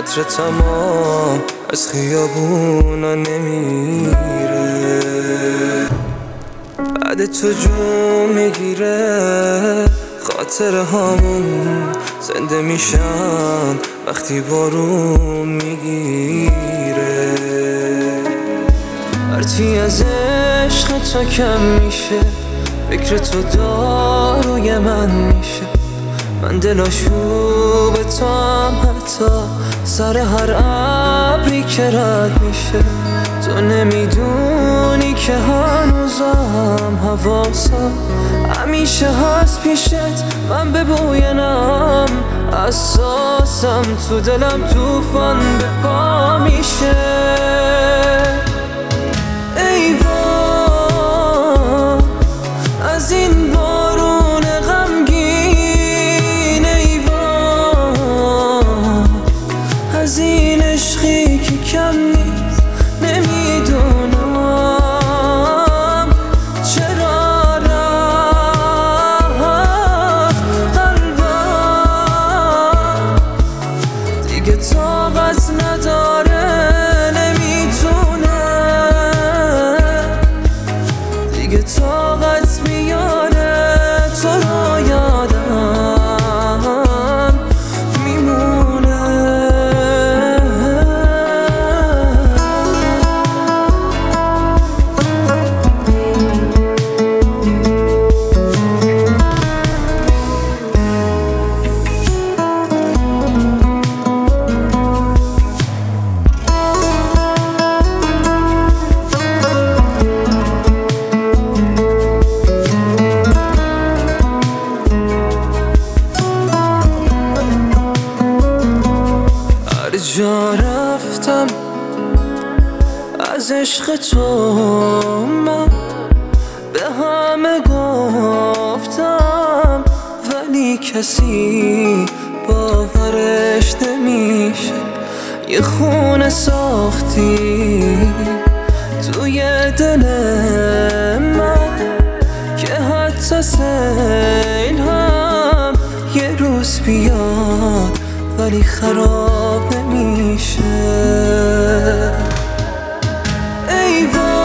عطر تمام از خیابونا نمیره، بعد تو جون میگیره، خاطر هامون زنده میشن وقتی بارون میگیره. هرچی از عشق تو کم میشه، فکر تو داروی من میشه. من دلاشوب تو هم حتی سر هر ابری که رد میشه. تو نمیدونی که هنوزم حواسم همیشه هست پیشت. من به بوی نم اساسم، تو دلم توفان به پا میشه. ای وای از این بارون غمگین، ای وای از این عشقی که کم نیست. نمیدونم چرا رفت قلبم، دیگه طاقت نداره، نمیتونه دیگه طاقت میاره. تو رو یادم میمونه. جا رفتم از عشق تو، من به همه گفتم ولی کسی باورش نمیشه. یه خونه ساختی توی دل من که حتی سیل هم یه روز بیاد ولی خراب نمیشه. ای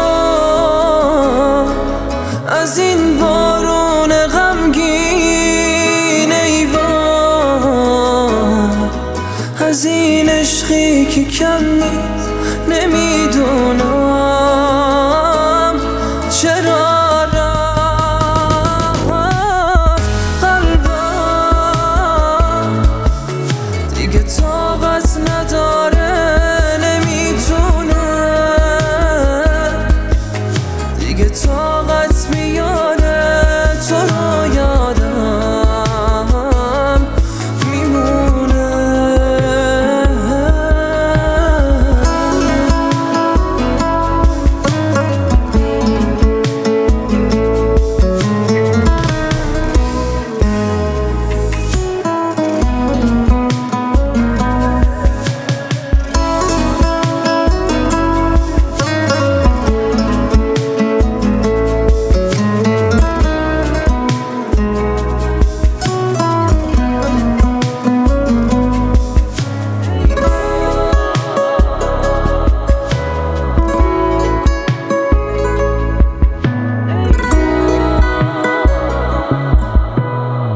وای از این بارون غمگین، ای وای از این عشقی که کم نیست. نمیدونم چرا رفت قلبم، دیگه طاقت نداره، نمیتونه دیگه طاقت میاره. تو رو یادم میمونه.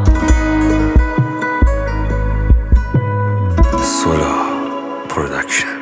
Solar Production.